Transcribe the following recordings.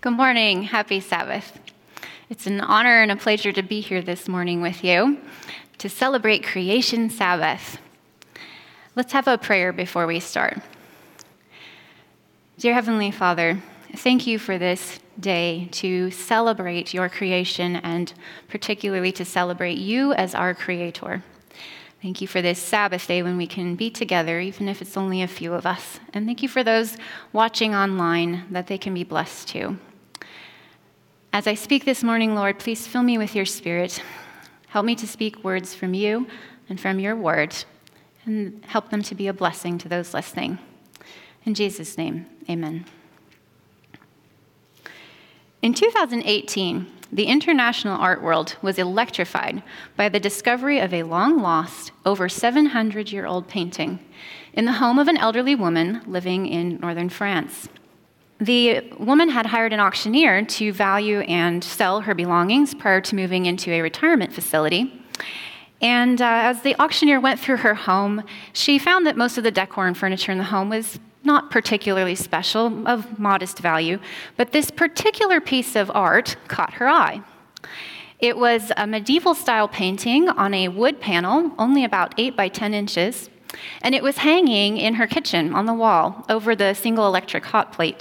Good morning. Happy Sabbath. It's an honor and a pleasure to be here this morning with you to celebrate Creation Sabbath. Let's have a prayer before we start. Dear Heavenly Father, thank you for this day to celebrate your creation and particularly to celebrate you as our Creator. Thank you for this Sabbath day when we can be together, even if it's only a few of us. And thank you for those watching online, that they can be blessed too. As I speak this morning, Lord, please fill me with your Spirit. Help me to speak words from you and from your word, and help them to be a blessing to those listening. In Jesus' name, amen. In 2018, the international art world was electrified by the discovery of a long-lost, over 700-year-old painting in the home of an elderly woman living in northern France. The woman had hired an auctioneer to value and sell her belongings prior to moving into a retirement facility. And as the auctioneer went through her home, she found that most of the decor and furniture in the home was not particularly special, of modest value, but this particular piece of art caught her eye. It was a medieval-style painting on a wood panel, only about 8 by 10 inches, and it was hanging in her kitchen on the wall over the single electric hot plate.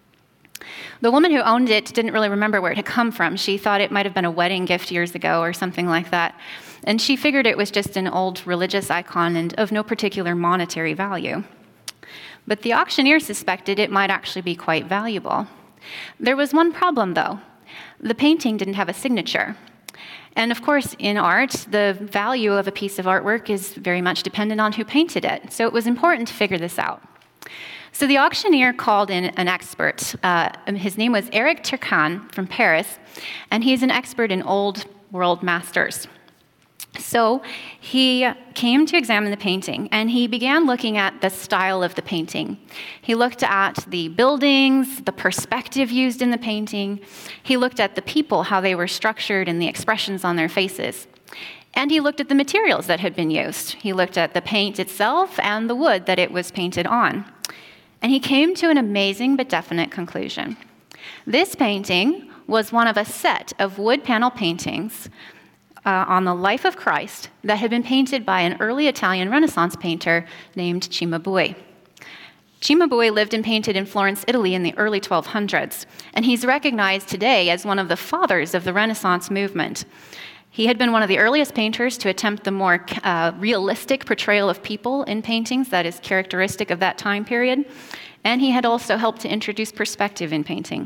The woman who owned it didn't really remember where it had come from. She thought it might have been a wedding gift years ago or something like that, and she figured it was just an old religious icon and of no particular monetary value. But the auctioneer suspected it might actually be quite valuable. There was one problem, though. The painting didn't have a signature. And of course, in art, the value of a piece of artwork is very much dependent on who painted it. So it was important to figure this out. So the auctioneer called in an expert. His name was Eric Turcan from Paris, and he's an expert in old world masters. So he came to examine the painting, and he began looking at the style of the painting. He looked at the buildings, the perspective used in the painting. He looked at the people, how they were structured, and the expressions on their faces. And he looked at the materials that had been used. He looked at the paint itself and the wood that it was painted on. And he came to an amazing but definite conclusion. This painting was one of a set of wood panel paintings on the life of Christ that had been painted by an early Italian Renaissance painter named Cimabue. Cimabue lived and painted in Florence, Italy in the early 1200s, and he's recognized today as one of the fathers of the Renaissance movement. He had been one of the earliest painters to attempt the more realistic portrayal of people in paintings that is characteristic of that time period, and he had also helped to introduce perspective in painting.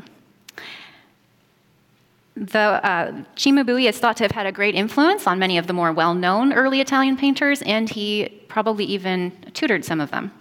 Cimabue is thought to have had a great influence on many of the more well-known early Italian painters, and he probably even tutored some of them.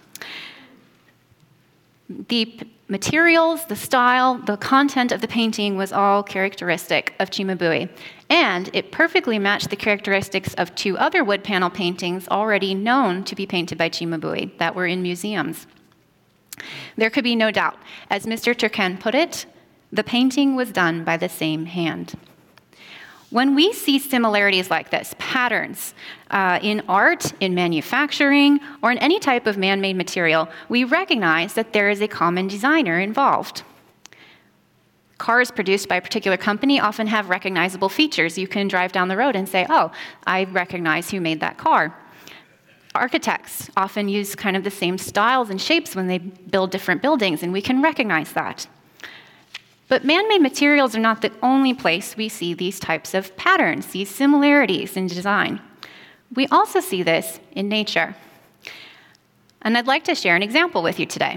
The materials, the style, the content of the painting was all characteristic of Cimabue, and it perfectly matched the characteristics of 2 other wood panel paintings already known to be painted by Cimabue that were in museums. There could be no doubt, as Mr. Turcan put it, the painting was done by the same hand. When we see similarities like this, patterns in art, in manufacturing, or in any type of man-made material, we recognize that there is a common designer involved. Cars produced by a particular company often have recognizable features. You can drive down the road and say, oh, I recognize who made that car. Architects often use kind of the same styles and shapes when they build different buildings, and we can recognize that. But man-made materials are not the only place we see these types of patterns, these similarities in design. We also see this in nature. And I'd like to share an example with you today.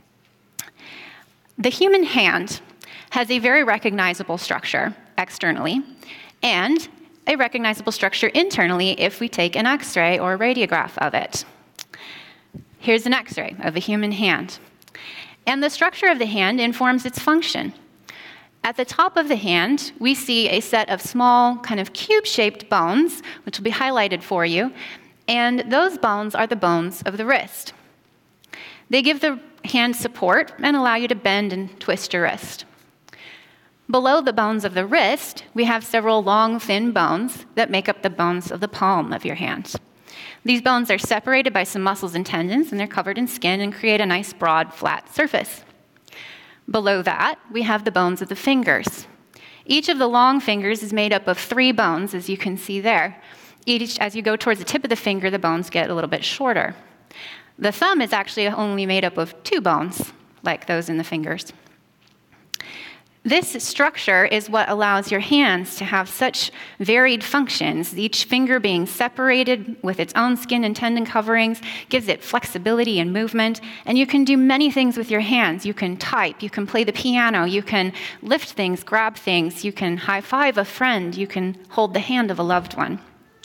The human hand has a very recognizable structure externally, and a recognizable structure internally if we take an X-ray or a radiograph of it. Here's an X-ray of a human hand. And the structure of the hand informs its function. At the top of the hand, we see a set of small, kind of cube-shaped bones, which will be highlighted for you, and those bones are the bones of the wrist. They give the hand support and allow you to bend and twist your wrist. Below the bones of the wrist, we have several long, thin bones that make up the bones of the palm of your hand. These bones are separated by some muscles and tendons, and they're covered in skin and create a nice, broad, flat surface. Below that, we have the bones of the fingers. Each of the long fingers is made up of 3 bones, as you can see there. As you go towards the tip of the finger, the bones get a little bit shorter. The thumb is actually only made up of 2 bones, like those in the fingers. This structure is what allows your hands to have such varied functions. Each finger being separated with its own skin and tendon coverings gives it flexibility and movement, and you can do many things with your hands. You can type, you can play the piano, you can lift things, grab things, you can high-five a friend, you can hold the hand of a loved one.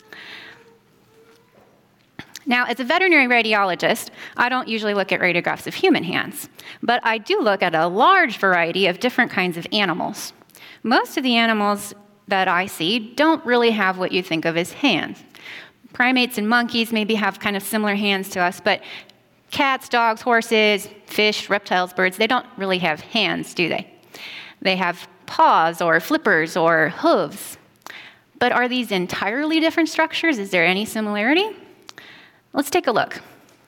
Now, as a veterinary radiologist, I don't usually look at radiographs of human hands, but I do look at a large variety of different kinds of animals. Most of the animals that I see don't really have what you think of as hands. Primates and monkeys maybe have kind of similar hands to us, but cats, dogs, horses, fish, reptiles, birds, they don't really have hands, do they? They have paws or flippers or hooves. But are these entirely different structures? Is there any similarity? Let's take a look.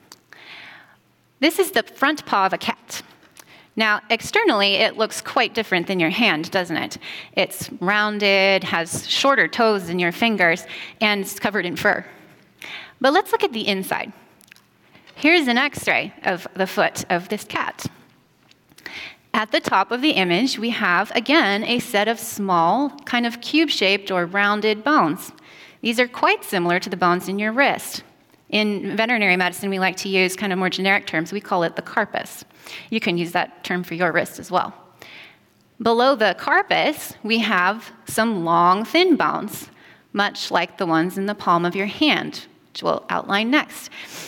This is the front paw of a cat. Now, externally, it looks quite different than your hand, doesn't it? It's rounded, has shorter toes than your fingers, and it's covered in fur. But let's look at the inside. Here's an X-ray of the foot of this cat. At the top of the image, we have, again, a set of small, kind of cube-shaped or rounded bones. These are quite similar to the bones in your wrist. In veterinary medicine, we like to use kind of more generic terms. We call it the carpus. You can use that term for your wrist as well. Below the carpus, we have some long, thin bones, much like the ones in the palm of your hand, which we'll outline next.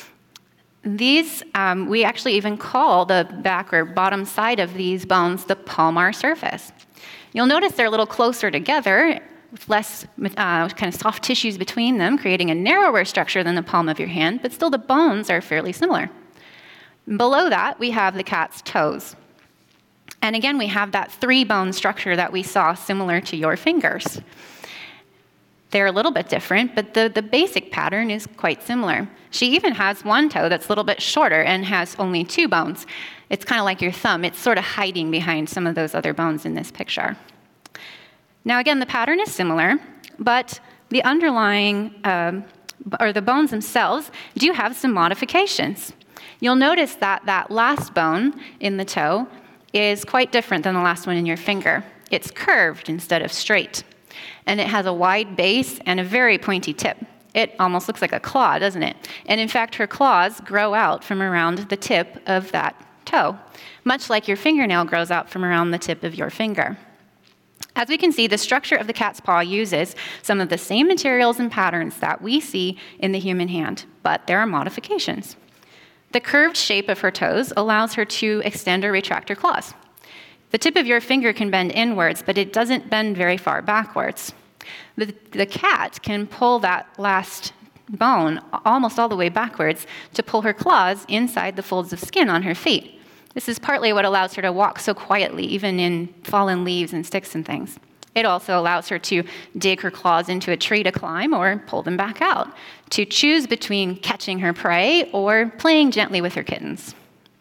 These, we actually even call the back or bottom side of these bones the palmar surface. You'll notice they're a little closer together, with less kind of soft tissues between them, creating a narrower structure than the palm of your hand, but still the bones are fairly similar. Below that, we have the cat's toes. And again, we have that 3-bone structure that we saw similar to your fingers. They're a little bit different, but the basic pattern is quite similar. She even has one toe that's a little bit shorter and has only 2 bones. It's kind of like your thumb. It's sort of hiding behind some of those other bones in this picture. Now, again, the pattern is similar, but the underlying, or the bones themselves, do have some modifications. You'll notice that that last bone in the toe is quite different than the last one in your finger. It's curved instead of straight, and it has a wide base and a very pointy tip. It almost looks like a claw, doesn't it? And in fact, her claws grow out from around the tip of that toe, much like your fingernail grows out from around the tip of your finger. As we can see, the structure of the cat's paw uses some of the same materials and patterns that we see in the human hand, but there are modifications. The curved shape of her toes allows her to extend or retract her claws. The tip of your finger can bend inwards, but it doesn't bend very far backwards. The cat can pull that last bone almost all the way backwards to pull her claws inside the folds of skin on her feet. This is partly what allows her to walk so quietly, even in fallen leaves and sticks and things. It also allows her to dig her claws into a tree to climb or pull them back out, to choose between catching her prey or playing gently with her kittens.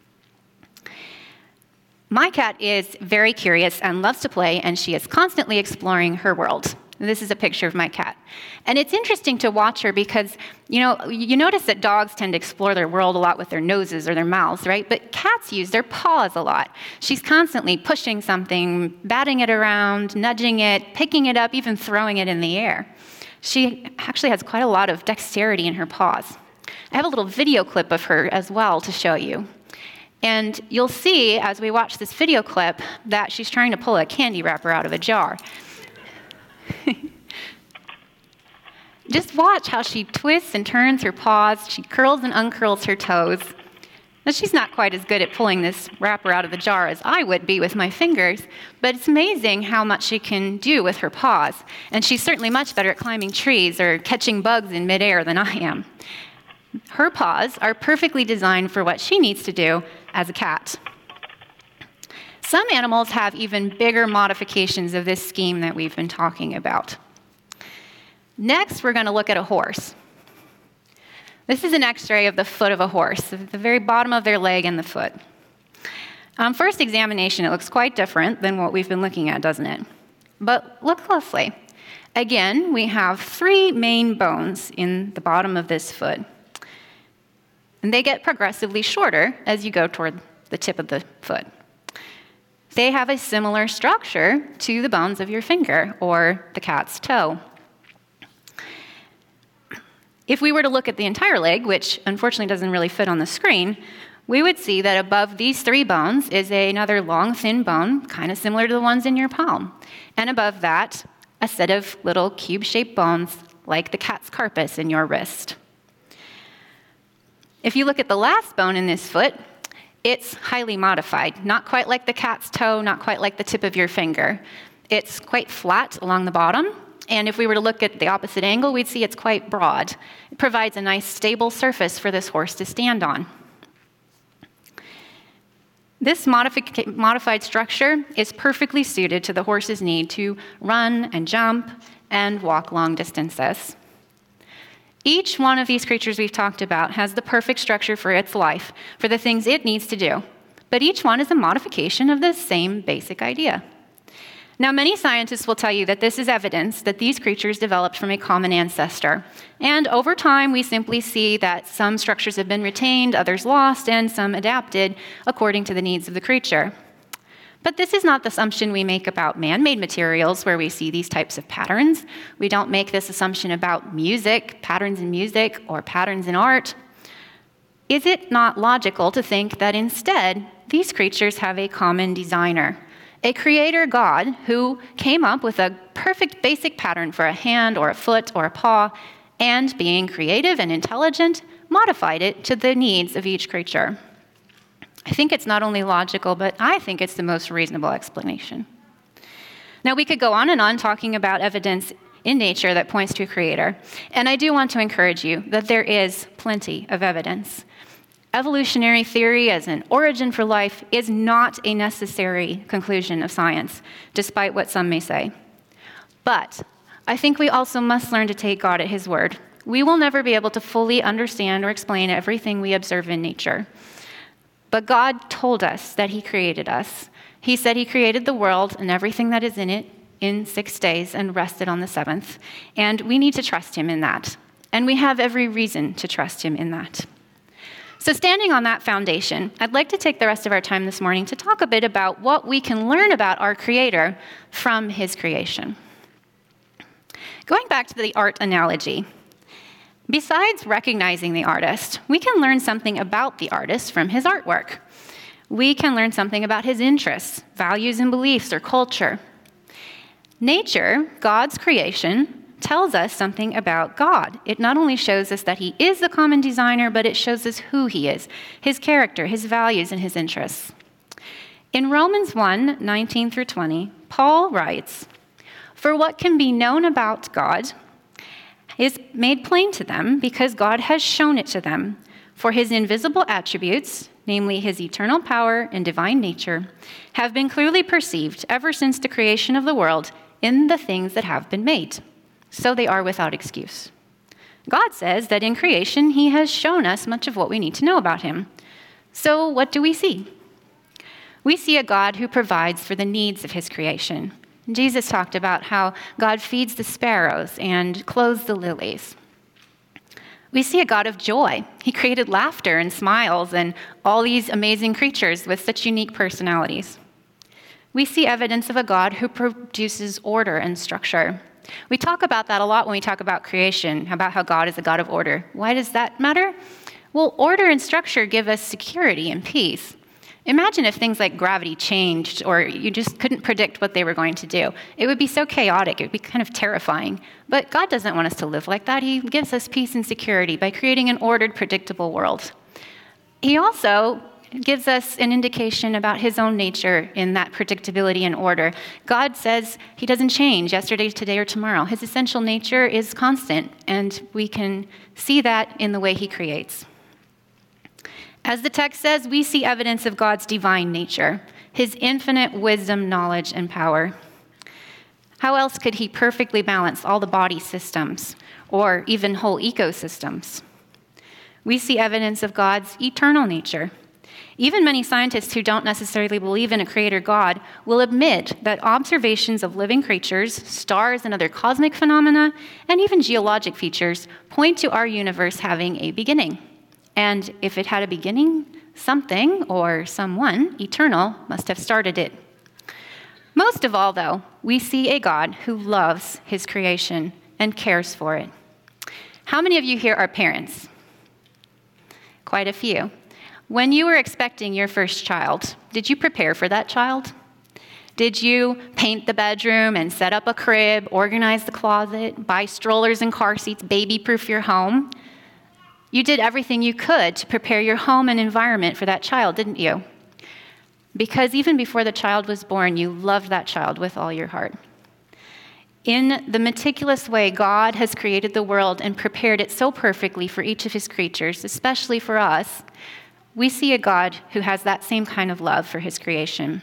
My cat is very curious and loves to play, and she is constantly exploring her world. This is a picture of my cat. And it's interesting to watch her because, you notice that dogs tend to explore their world a lot with their noses or their mouths, right? But cats use their paws a lot. She's constantly pushing something, batting it around, nudging it, picking it up, even throwing it in the air. She actually has quite a lot of dexterity in her paws. I have a little video clip of her as well to show you. And you'll see, as we watch this video clip, that she's trying to pull a candy wrapper out of a jar. Just watch how she twists and turns her paws. She curls and uncurls her toes. Now, she's not quite as good at pulling this wrapper out of the jar as I would be with my fingers, but it's amazing how much she can do with her paws. And she's certainly much better at climbing trees or catching bugs in midair than I am. Her paws are perfectly designed for what she needs to do as a cat. Some animals have even bigger modifications of this scheme that we've been talking about. Next, we're going to look at a horse. This is an X-ray of the foot of a horse, the very bottom of their leg and the foot. On first examination, it looks quite different than what we've been looking at, doesn't it? But look closely. Again, we have 3 main bones in the bottom of this foot. And they get progressively shorter as you go toward the tip of the foot. They have a similar structure to the bones of your finger or the cat's toe. If we were to look at the entire leg, which unfortunately doesn't really fit on the screen, we would see that above these 3 bones is another long, thin bone, kind of similar to the ones in your palm. And above that, a set of little cube-shaped bones like the cat's carpus in your wrist. If you look at the last bone in this foot, it's highly modified, not quite like the cat's toe, not quite like the tip of your finger. It's quite flat along the bottom, and if we were to look at the opposite angle, we'd see it's quite broad. It provides a nice stable surface for this horse to stand on. This modified structure is perfectly suited to the horse's need to run and jump and walk long distances. Each one of these creatures we've talked about has the perfect structure for its life, for the things it needs to do. But each one is a modification of the same basic idea. Now, many scientists will tell you that this is evidence that these creatures developed from a common ancestor. And over time, we simply see that some structures have been retained, others lost, and some adapted according to the needs of the creature. But this is not the assumption we make about man-made materials where we see these types of patterns. We don't make this assumption about music, patterns in music, or patterns in art. Is it not logical to think that instead, these creatures have a common designer, a creator God who came up with a perfect basic pattern for a hand or a foot or a paw, and being creative and intelligent, modified it to the needs of each creature? I think it's not only logical, but I think it's the most reasonable explanation. Now, we could go on and on talking about evidence in nature that points to a creator, and I do want to encourage you that there is plenty of evidence. Evolutionary theory as an origin for life is not a necessary conclusion of science, despite what some may say. But I think we also must learn to take God at his word. We will never be able to fully understand or explain everything we observe in nature. But God told us that he created us. He said he created the world and everything that is in it in 6 days and rested on the 7th. And we need to trust him in that. And we have every reason to trust him in that. So standing on that foundation, I'd like to take the rest of our time this morning to talk a bit about what we can learn about our Creator from his creation. Going back to the art analogy, besides recognizing the artist, we can learn something about the artist from his artwork. We can learn something about his interests, values and beliefs, or culture. Nature, God's creation, tells us something about God. It not only shows us that he is the common designer, but it shows us who he is, his character, his values, and his interests. In Romans 1:19-20, Paul writes, "For what can be known about God is made plain to them because God has shown it to them. For his invisible attributes, namely his eternal power and divine nature, have been clearly perceived ever since the creation of the world in the things that have been made. So they are without excuse." God says that in creation, he has shown us much of what we need to know about him. So what do we see? We see a God who provides for the needs of his creation. Jesus talked about how God feeds the sparrows and clothes the lilies. We see a God of joy. He created laughter and smiles and all these amazing creatures with such unique personalities. We see evidence of a God who produces order and structure. We talk about that a lot when we talk about creation, about how God is a God of order. Why does that matter? Well, order and structure give us security and peace. Imagine if things like gravity changed or you just couldn't predict what they were going to do. It would be so chaotic. It would be kind of terrifying. But God doesn't want us to live like that. He gives us peace and security by creating an ordered, predictable world. He also gives us an indication about his own nature in that predictability and order. God says he doesn't change yesterday, today, or tomorrow. His essential nature is constant, and we can see that in the way he creates. As the text says, we see evidence of God's divine nature, his infinite wisdom, knowledge, and power. How else could he perfectly balance all the body systems or even whole ecosystems? We see evidence of God's eternal nature. Even many scientists who don't necessarily believe in a creator God will admit that observations of living creatures, stars and other cosmic phenomena, and even geologic features point to our universe having a beginning. And if it had a beginning, something or someone eternal must have started it. Most of all, though, we see a God who loves his creation and cares for it. How many of you here are parents? Quite a few. When you were expecting your first child, did you prepare for that child? Did you paint the bedroom and set up a crib, organize the closet, buy strollers and car seats, baby-proof your home? You did everything you could to prepare your home and environment for that child, didn't you? Because even before the child was born, you loved that child with all your heart. In the meticulous way God has created the world and prepared it so perfectly for each of his creatures, especially for us, we see a God who has that same kind of love for his creation.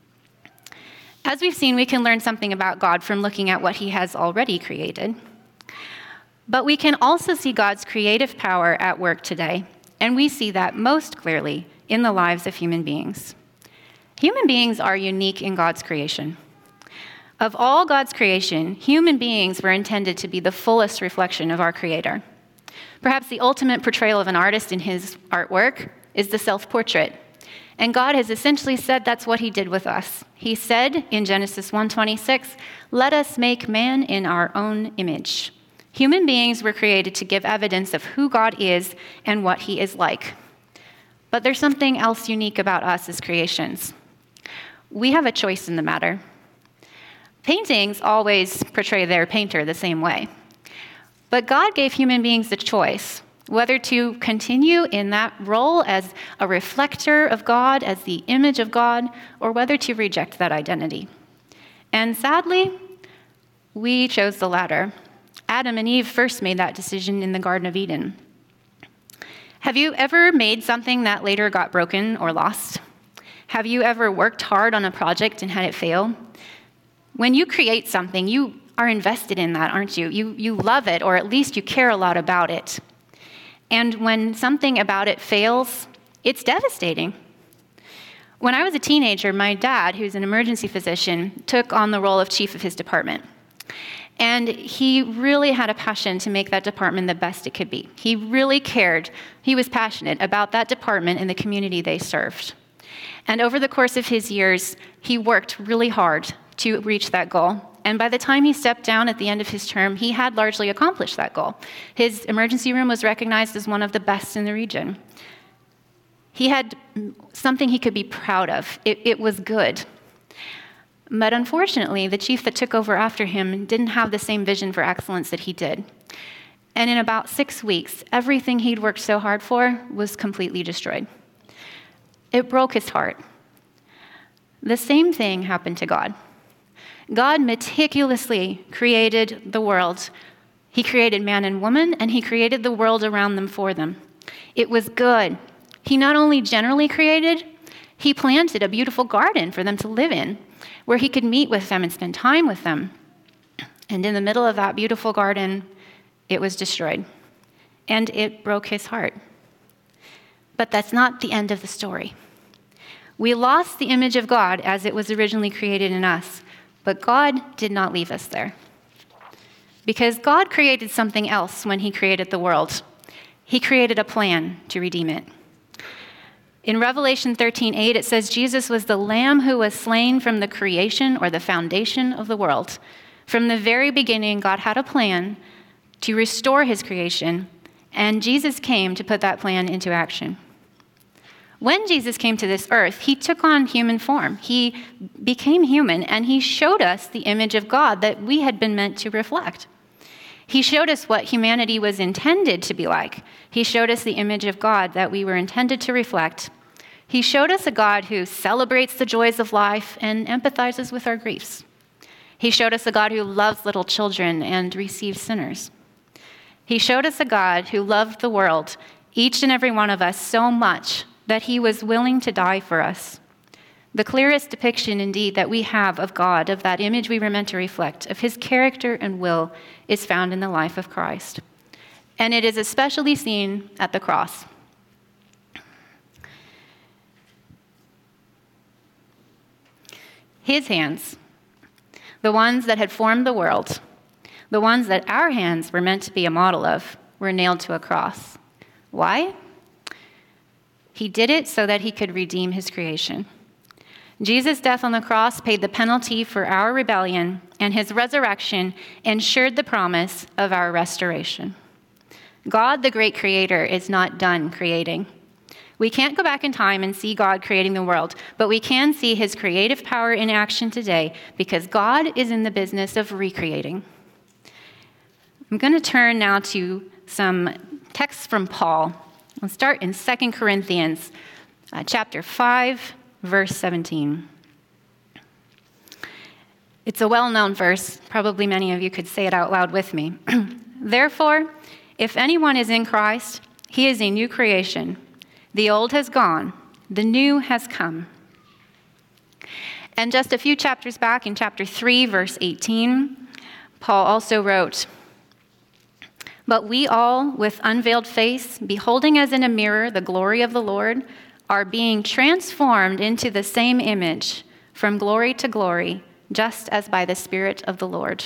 As we've seen, we can learn something about God from looking at what he has already created. But we can also see God's creative power at work today, and we see that most clearly in the lives of human beings. Human beings are unique in God's creation. Of all God's creation, human beings were intended to be the fullest reflection of our Creator. Perhaps the ultimate portrayal of an artist in his artwork is the self-portrait. And God has essentially said that's what he did with us. He said in Genesis 1:26, "Let us make man in our own image." Human beings were created to give evidence of who God is and what he is like. But there's something else unique about us as creations. We have a choice in the matter. Paintings always portray their painter the same way. But God gave human beings the choice whether to continue in that role as a reflector of God, as the image of God, or whether to reject that identity. And sadly, we chose the latter. Adam and Eve first made that decision in the Garden of Eden. Have you ever made something that later got broken or lost? Have you ever worked hard on a project and had it fail? When you create something, you are invested in that, aren't you? You love it, or at least you care a lot about it. And when something about it fails, it's devastating. When I was a teenager, my dad, who's an emergency physician, took on the role of chief of his department. And he really had a passion to make that department the best it could be. He really cared. He was passionate about that department and the community they served. And over the course of his years, he worked really hard to reach that goal. And by the time he stepped down at the end of his term, he had largely accomplished that goal. His emergency room was recognized as one of the best in the region. He had something he could be proud of. It was good. But unfortunately, the chief that took over after him didn't have the same vision for excellence that he did. And in about 6 weeks, everything he'd worked so hard for was completely destroyed. It broke his heart. The same thing happened to God. God meticulously created the world. He created man and woman, and he created the world around them for them. It was good. He not only generally created, he planted a beautiful garden for them to live in, where he could meet with them and spend time with them. And in the middle of that beautiful garden, it was destroyed. And it broke his heart. But that's not the end of the story. We lost the image of God as it was originally created in us, but God did not leave us there. Because God created something else when he created the world. He created a plan to redeem it. In Revelation 13:8, it says, Jesus was the Lamb who was slain from the creation or the foundation of the world. From the very beginning, God had a plan to restore his creation, and Jesus came to put that plan into action. When Jesus came to this earth, he took on human form. He became human, and he showed us the image of God that we had been meant to reflect. He showed us what humanity was intended to be like. He showed us the image of God that we were intended to reflect. He showed us a God who celebrates the joys of life and empathizes with our griefs. He showed us a God who loves little children and receives sinners. He showed us a God who loved the world, each and every one of us, so much that he was willing to die for us. The clearest depiction, indeed, that we have of God, of that image we were meant to reflect, of his character and will, is found in the life of Christ. And it is especially seen at the cross. his hands, the ones that had formed the world, the ones that our hands were meant to be a model of, were nailed to a cross. Why? He did it so that he could redeem his creation. Jesus' death on the cross paid the penalty for our rebellion, and his resurrection ensured the promise of our restoration. God, the great creator, is not done creating. We can't go back in time and see God creating the world, but we can see his creative power in action today because God is in the business of recreating. I'm going to turn now to some texts from Paul. I'll start in 2 Corinthians chapter 5, verse 17. It's a well-known verse. Probably many of you could say it out loud with me. Therefore, if anyone is in Christ, he is a new creation. The old has gone, the new has come. And just a few chapters back, in chapter 3, verse 18, Paul also wrote, "But we all, with unveiled face, beholding as in a mirror the glory of the Lord, are being transformed into the same image, from glory to glory, just as by the Spirit of the Lord."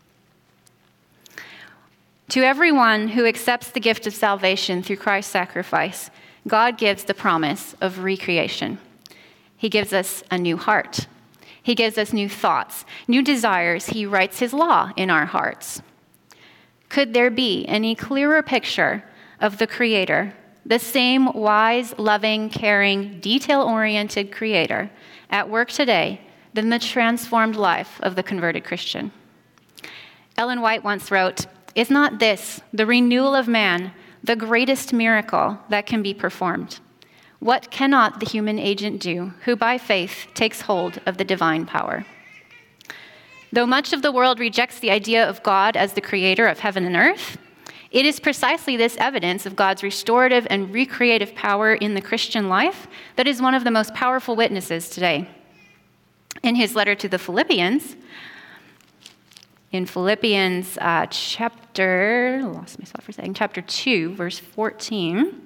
To everyone who accepts the gift of salvation through Christ's sacrifice, God gives the promise of recreation. He gives us a new heart. He gives us new thoughts, new desires. He writes his law in our hearts. Could there be any clearer picture of the Creator, the same wise, loving, caring, detail-oriented Creator at work today than the transformed life of the converted Christian? Ellen White once wrote, "Is not this, the renewal of man, the greatest miracle that can be performed? What cannot the human agent do who by faith takes hold of the divine power?" Though much of the world rejects the idea of God as the creator of heaven and earth, it is precisely this evidence of God's restorative and recreative power in the Christian life that is one of the most powerful witnesses today. In his letter to the Philippians, in Philippians chapter 2, verse 14,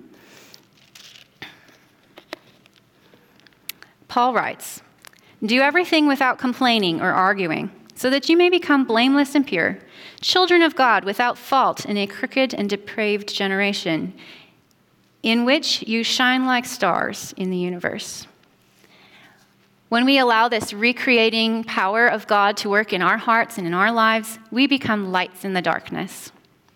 Paul writes, "Do everything without complaining or arguing, so that you may become blameless and pure, children of God without fault in a crooked and depraved generation, in which you shine like stars in the universe." When we allow this recreating power of God to work in our hearts and in our lives, we become lights in the darkness.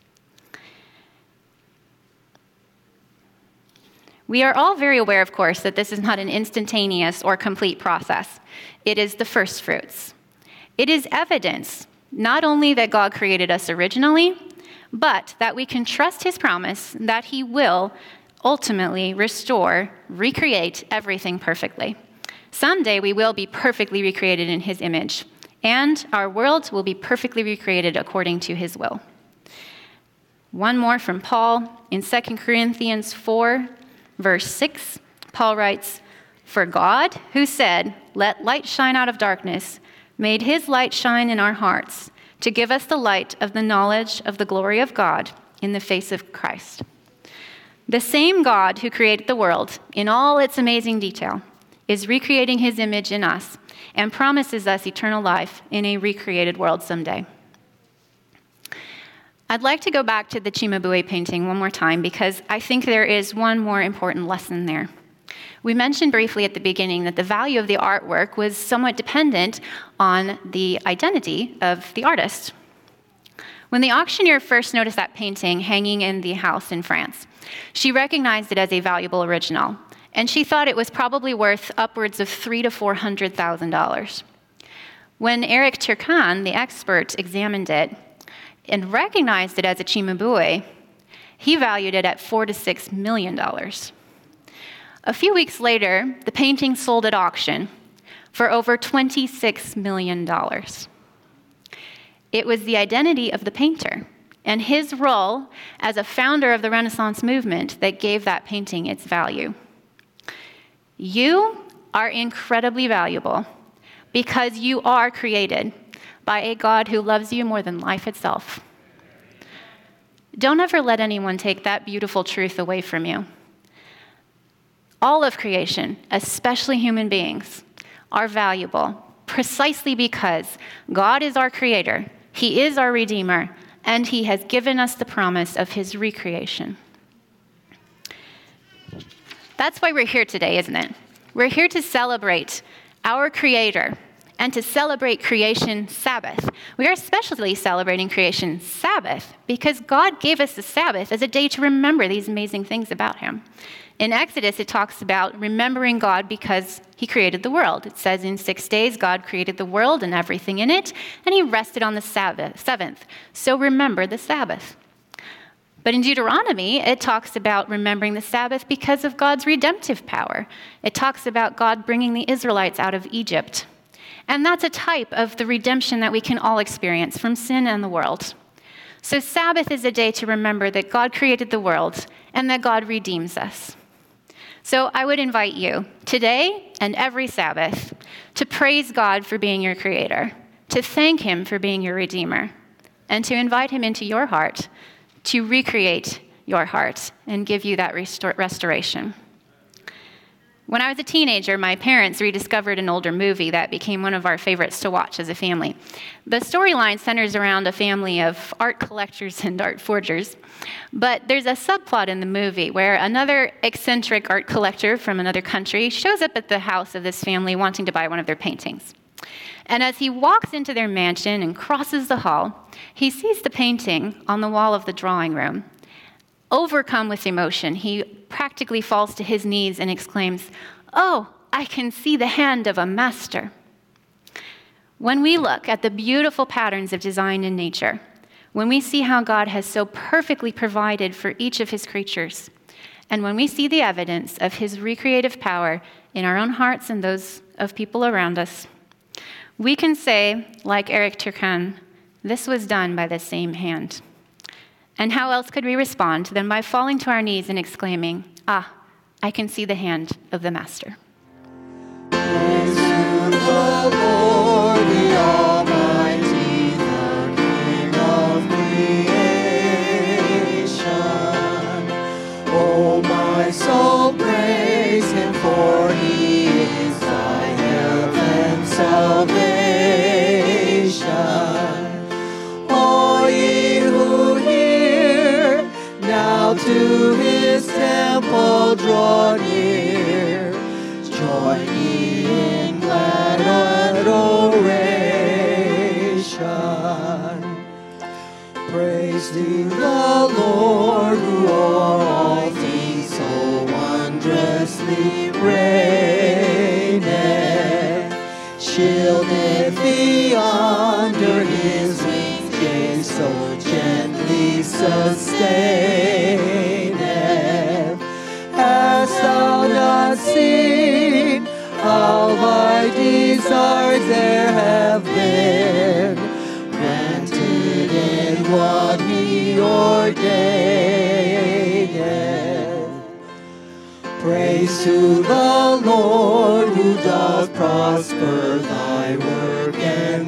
We are all very aware, of course, that this is not an instantaneous or complete process. It is the first fruits. It is evidence not only that God created us originally, but that we can trust his promise that he will ultimately restore, recreate everything perfectly. Someday we will be perfectly recreated in his image, and our world will be perfectly recreated according to his will. One more from Paul in 2 Corinthians 4, verse 6. Paul writes, "For God, who said, 'Let light shine out of darkness,' made his light shine in our hearts to give us the light of the knowledge of the glory of God in the face of Christ." The same God who created the world in all its amazing detail is recreating his image in us and promises us eternal life in a recreated world someday. I'd like to go back to the Cimabue painting one more time because I think there is one more important lesson there. We mentioned briefly at the beginning that the value of the artwork was somewhat dependent on the identity of the artist. When the auctioneer first noticed that painting hanging in the house in France, she recognized it as a valuable original, and she thought it was probably worth upwards of $300,000 to $400,000. When Eric Turcan, the expert, examined it and recognized it as a Cimabue, he valued it at $4 to $6 million. A few weeks later, the painting sold at auction for over $26 million. It was the identity of the painter and his role as a founder of the Renaissance movement that gave that painting its value. You are incredibly valuable because you are created by a God who loves you more than life itself. Don't ever let anyone take that beautiful truth away from you. All of creation, especially human beings, are valuable, precisely because God is our creator, he is our redeemer, and he has given us the promise of his recreation. That's why we're here today, isn't it? We're here to celebrate our creator and to celebrate creation Sabbath. We are especially celebrating creation Sabbath because God gave us the Sabbath as a day to remember these amazing things about him. In Exodus, it talks about remembering God because he created the world. It says in 6 days, God created the world and everything in it, and he rested on the seventh. So remember the Sabbath. But in Deuteronomy, it talks about remembering the Sabbath because of God's redemptive power. It talks about God bringing the Israelites out of Egypt. And that's a type of the redemption that we can all experience from sin and the world. So Sabbath is a day to remember that God created the world and that God redeems us. So I would invite you today and every Sabbath to praise God for being your creator, to thank him for being your redeemer, and to invite him into your heart to recreate your heart and give you that restoration. When I was a teenager, my parents rediscovered an older movie that became one of our favorites to watch as a family. The storyline centers around a family of art collectors and art forgers, but there's a subplot in the movie where another eccentric art collector from another country shows up at the house of this family wanting to buy one of their paintings. And as he walks into their mansion and crosses the hall, he sees the painting on the wall of the drawing room. Overcome with emotion, he practically falls to his knees and exclaims, "Oh, I can see the hand of a master." When we look at the beautiful patterns of design in nature, when we see how God has so perfectly provided for each of his creatures, and when we see the evidence of his recreative power in our own hearts and those of people around us, we can say, like Eric Turcan, this was done by the same hand. And how else could we respond than by falling to our knees and exclaiming, "Ah, I can see the hand of the Master." Praise to the Lord, the Almighty, the King of creation. Oh, my soul, praise him, for he is thy help and salvation. All ye who hear, now to his temple draw near. Join ye in glad adoration. Praise to the Lord, who o'er all things so wondrously reigneth. Shieldeth thee under his wings, yea, so gently sustaineth. Hast thou not seen how thy desires there have been granted in what he ordaineth? Praise to the Lord, who doth prosper thy work and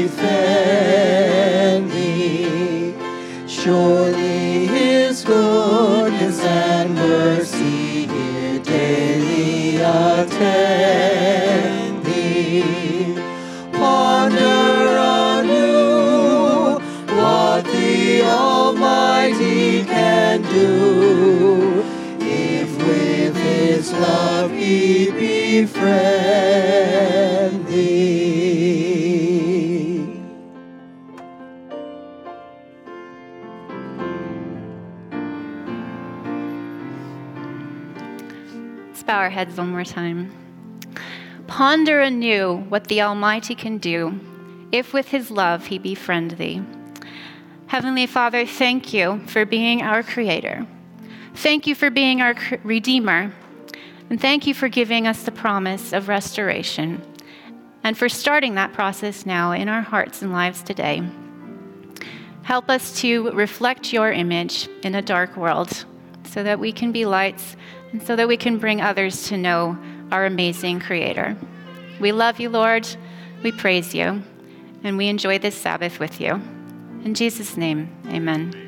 defend thee. Surely his goodness and mercy here daily attend thee. Ponder anew what the Almighty can do, if with his love he befriend thee. Let's bow our heads one more time. Ponder anew what the Almighty can do, if with his love he befriend thee. Heavenly Father, thank you for being our Creator. Thank you for being our Redeemer. And thank you for giving us the promise of restoration and for starting that process now in our hearts and lives today. Help us to reflect your image in a dark world so that we can be lights and so that we can bring others to know our amazing Creator. We love you, Lord. We praise you, and we enjoy this Sabbath with you. In Jesus' name, amen.